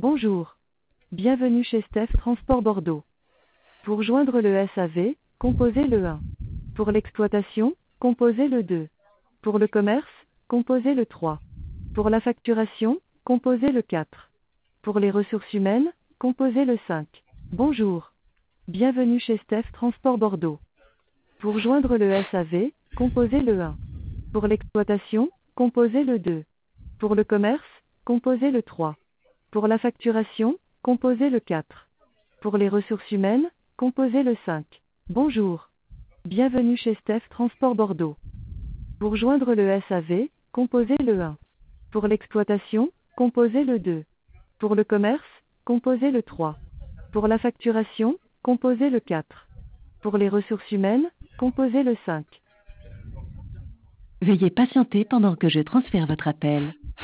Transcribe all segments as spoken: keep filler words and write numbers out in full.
Bonjour. Bienvenue chez Steph Transport Bordeaux. Pour joindre le S A V, composez le un. Pour l'exploitation, composez le deux. Pour le commerce, composez le trois. Pour la facturation, composez le quatre. Pour les ressources humaines, composez le cinq. Bonjour. Bienvenue chez Steph Transport Bordeaux. Pour joindre le S A V, composez le un. Pour l'exploitation, composez le deux. Pour le commerce, composez le trois. Pour la facturation, composez le quatre. Pour les ressources humaines, composez le cinq. Bonjour. Bienvenue chez Steph Transport Bordeaux. Pour joindre le S A V, composez le un. Pour l'exploitation, composez le deux. Pour le commerce, composez le trois. Pour la facturation, composez le quatre. Pour les ressources humaines, composez le cinq. Veuillez patienter pendant que je transfère votre appel.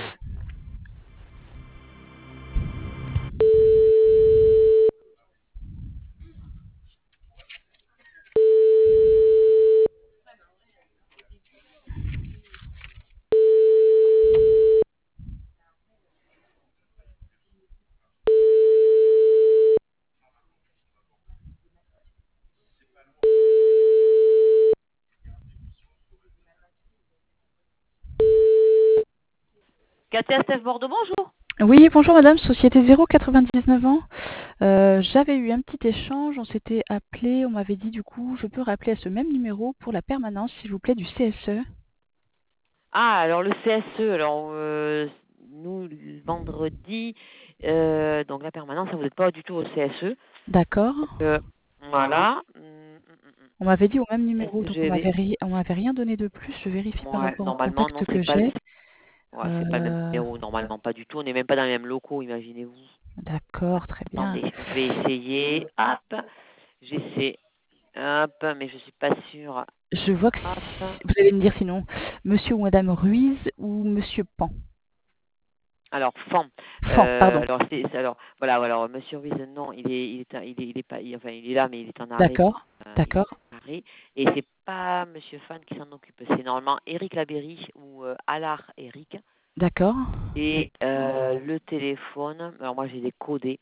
K T S F Bordeaux, bonjour. Oui, bonjour madame, Société zéro quatre-vingt-dix-neuf ans. Euh, J'avais eu un petit échange, on s'était appelé, on m'avait dit du coup, je peux rappeler à ce même numéro pour la permanence, s'il vous plaît, du C S E. Ah, alors le C S E, alors euh, nous, le vendredi, euh, donc la permanence, vous n'êtes pas du tout au C S E. D'accord. Euh, voilà. On m'avait dit au même numéro, donc Je on vais- m'avait ri- on m'avait rien donné de plus, je vérifie par Ouais, rapport au normalement, contact non, que c'est pas, le... j'ai. ouais, c'est pas le même Euh, numéro, normalement, pas du tout. On n'est même pas dans les mêmes locaux, imaginez-vous. D'accord, très bien. Attendez, je vais essayer. Hop, j'essaie. Hop, mais je suis pas sûre. Je vois que Hop. si- vous allez me dire sinon, monsieur ou madame Ruiz ou monsieur Pan. Alors, Fan. Fan, Euh, pardon. alors, c'est, c'est- alors, voilà, alors, Monsieur Ruiz, non, il est, il est, il est, il est pas, il- enfin, il est là, mais il est en arrêt. D'accord, Euh, d'accord. il est en arrêt. Et c'est pas Monsieur Fan qui s'en occupe, c'est normalement Eric Labéry ou euh, Allard Eric. D'accord. Et euh, le téléphone, alors moi j'ai des codés.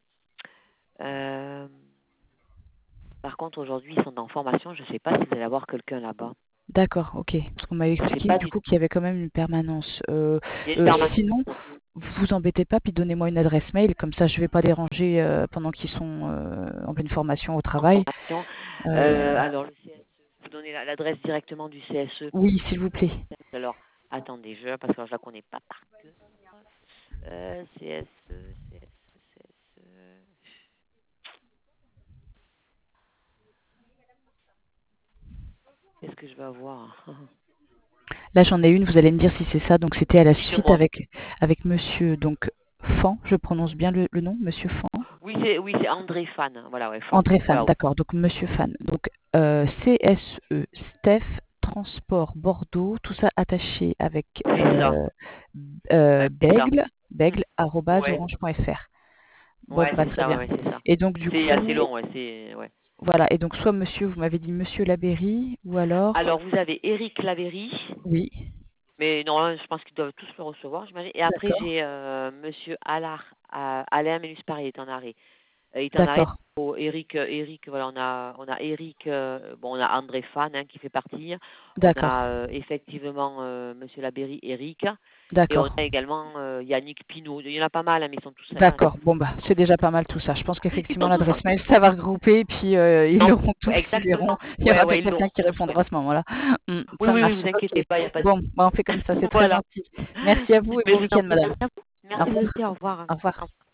Euh, par contre, aujourd'hui, ils sont en formation. Je ne sais pas si vous allez avoir quelqu'un là-bas. D'accord, ok. Parce qu'on m'avait Je sais expliqué pas du du coup qu'il y avait quand même une permanence. Euh, Il y a une euh, permanence. sinon, vous embêtez pas, puis donnez-moi une adresse mail, comme ça je vais pas déranger euh, pendant qu'ils sont euh, en pleine formation au travail. formation. Euh, Euh, alors, le C S E, vous donnez la- l'adresse directement du C S E. oui, s'il vous plaît. Alors, attendez, je, parce que je la connais pas par cœur. Euh, C S E, C S E, C S E. Qu'est-ce que je vais avoir? Là j'en ai une, vous allez me dire si c'est ça. Donc c'était à la suite Dites-moi. avec avec monsieur donc Fan, je prononce bien le, le nom, monsieur Fan. Oui, c'est oui, c'est André Fan. Voilà, ouais. Fan. André Fan, Voilà. d'accord. Donc monsieur Fan. Donc euh, C S E, Steph Transport Bordeaux, tout ça attaché avec C'est ça. euh, euh, Ouais, c'est ça. Bègle, bègle arobase Ouais. orange point F R. Bon, Ouais, bah, c'est très ça, bien. ouais, ouais, c'est ça. Et donc du C'est coup, assez long, ouais, c'est ouais. voilà. Et donc soit monsieur, vous m'avez dit monsieur Labéry, ou alors. Alors, vous avez Eric Lavéry, Oui. mais non, je pense qu'ils doivent tous le recevoir, j'imagine. Et après, D'accord. j'ai euh, Monsieur Allard, euh, Alain Ménus Paris, il est en arrêt. Euh, il est en arrêt. D'accord. Oh, Eric, euh, Eric, voilà, on a, on a Eric, euh, bon, on a André Fan hein, qui fait partie. On D'accord. a euh, effectivement euh, Monsieur Labéry, Eric, et on D'accord. a également euh, Yannick Pinault. Il y en a pas mal, hein, mais ils sont tous là. D'accord. Bon bah c'est déjà pas mal tout ça. Je pense Ils qu'effectivement sont tous l'adresse mail, ça va regrouper, et puis euh, ils non, l'auront tous, ils exactement. verront. Il y Ouais, aura ouais, peut-être ils l'ont. quelqu'un qui répondra à ce moment-là. Hmm, Oui, ça oui, oui, marche. vous inquiétez Ok. pas, il n'y a pas de Bon, bah, on fait comme ça. C'est très Voilà. gentil. Merci à vous et Mais bon je vous en week-end, prie, madame. merci à vous. Au Merci revoir. aussi, au revoir. Au revoir.